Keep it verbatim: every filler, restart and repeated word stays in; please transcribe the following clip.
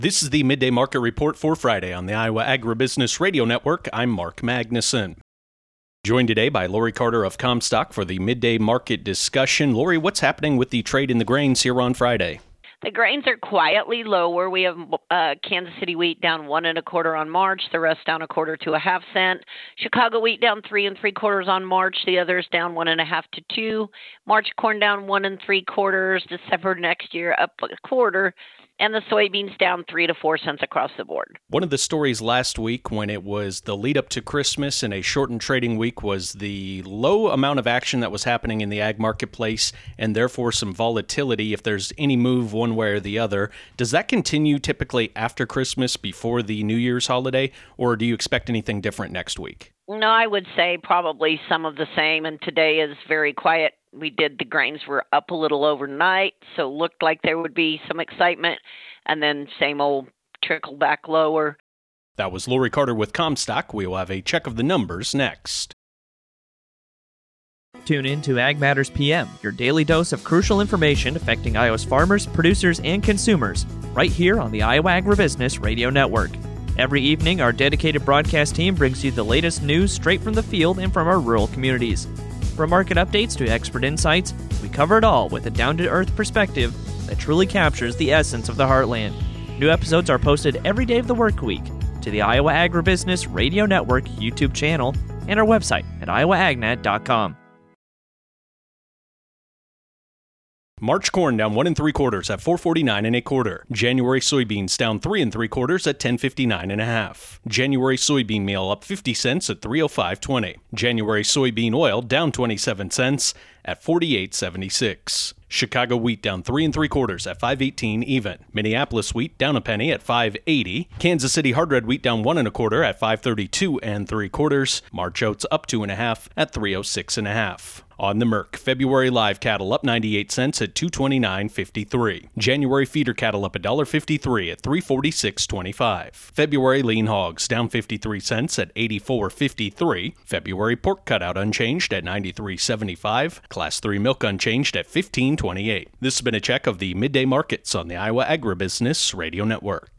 This is the Midday Market Report for Friday on the Iowa Agribusiness Radio Network. I'm Mark Magnuson. Joined today by Lori Carter of Comstock for the Midday Market discussion. Lori, what's happening with the trade in the grains here on Friday? The grains are quietly lower. We have uh, Kansas City wheat down one and a quarter on March, the rest down a quarter to a half cent. Chicago wheat down three and three quarters on March, the others down one and a half to two. March corn down one and three quarters. December next year up a quarter. And the soybeans down three to four cents across the board. One of the stories last week when it was the lead up to Christmas and a shortened trading week was the low amount of action that was happening in the ag marketplace and therefore some volatility if there's any move one way or the other. Does that continue typically after Christmas before the New Year's holiday, or do you expect anything different next week? No, I would say probably some of the same, and today is very quiet. We did, the grains were up a little overnight, so looked like there would be some excitement, and then same old trickle back lower. That was Lori Carter with Comstock. We will have a check of the numbers next. Tune in to Ag Matters P M, your daily dose of crucial information affecting Iowa's farmers, producers, and consumers, right here on the Iowa Agribusiness Radio Network. Every evening, our dedicated broadcast team brings you the latest news straight from the field and from our rural communities. From market updates to expert insights, we cover it all with a down-to-earth perspective that truly captures the essence of the heartland. New episodes are posted every day of the work week to the Iowa Agribusiness Radio Network YouTube channel and our website at iowa agnet dot com. March corn down one and three quarters at four forty-nine and a quarter. January soybeans down three and three quarters at ten fifty-nine and a half. January soybean meal up fifty cents at three oh five twenty. January soybean oil down twenty-seven cents at forty-eight seventy-six. Chicago wheat down three and three quarters at five eighteen even. Minneapolis wheat down a penny at five eighty. Kansas City hard red wheat down one and a quarter at five thirty-two and three quarters. March oats up two and a half at three oh six and a half. On the Merc, February live cattle up ninety-eight cents at two twenty-nine fifty-three. January feeder cattle up one fifty-three at three forty-six twenty-five. February lean hogs down fifty-three cents at eighty-four fifty-three. February pork cutout unchanged at ninety-three seventy-five. Class three milk unchanged at fifteen twenty-eight. This has been a check of the midday markets on the Iowa Agribusiness Radio Network.